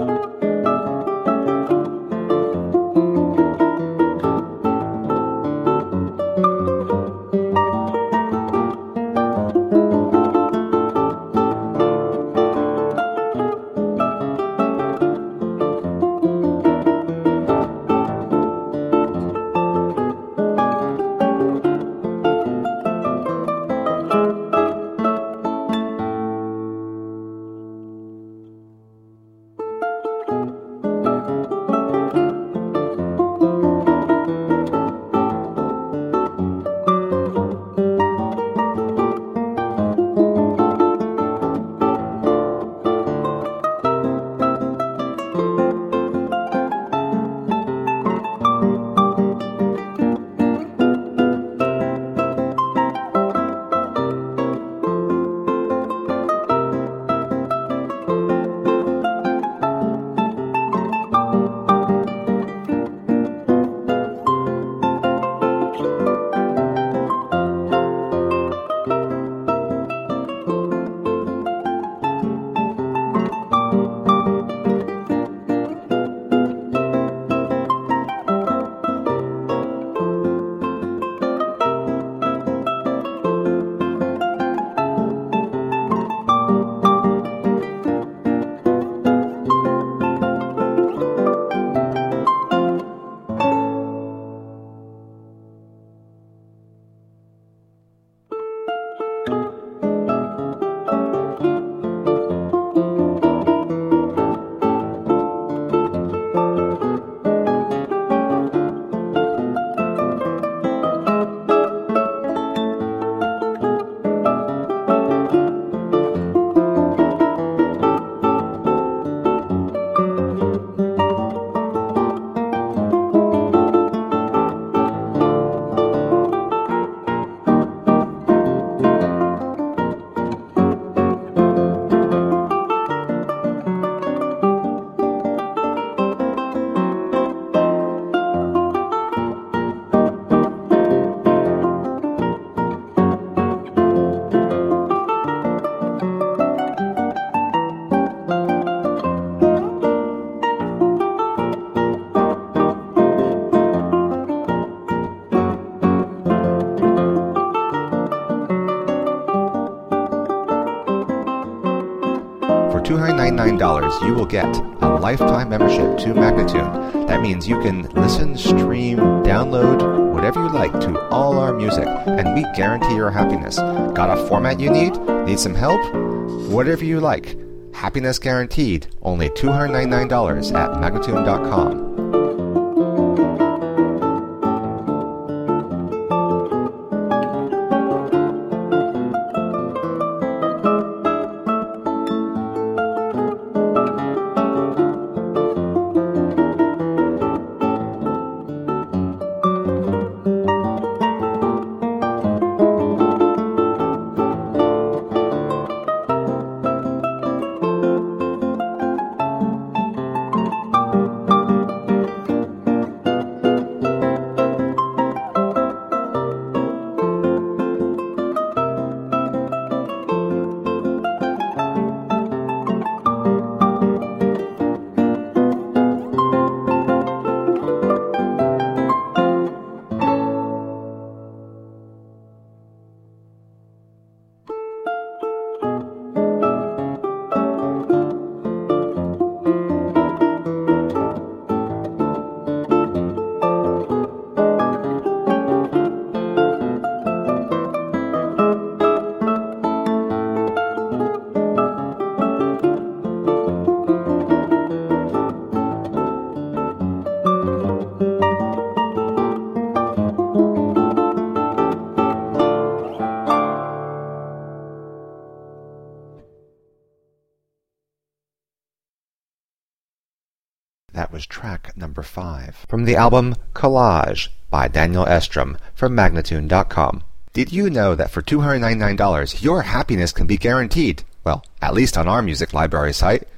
$299, you will get a lifetime membership to Magnatune. That means you can listen, stream, download, whatever you like to all our music, and we guarantee your happiness. Got a format you need? Need some help? Whatever you like. Happiness guaranteed. Only $299 at Magnatune.com. That was track number 5 from the album Collage by Daniel Estrom from Magnatune.com. Did you know that for $299 your happiness can be guaranteed? Well, at least on our music library site.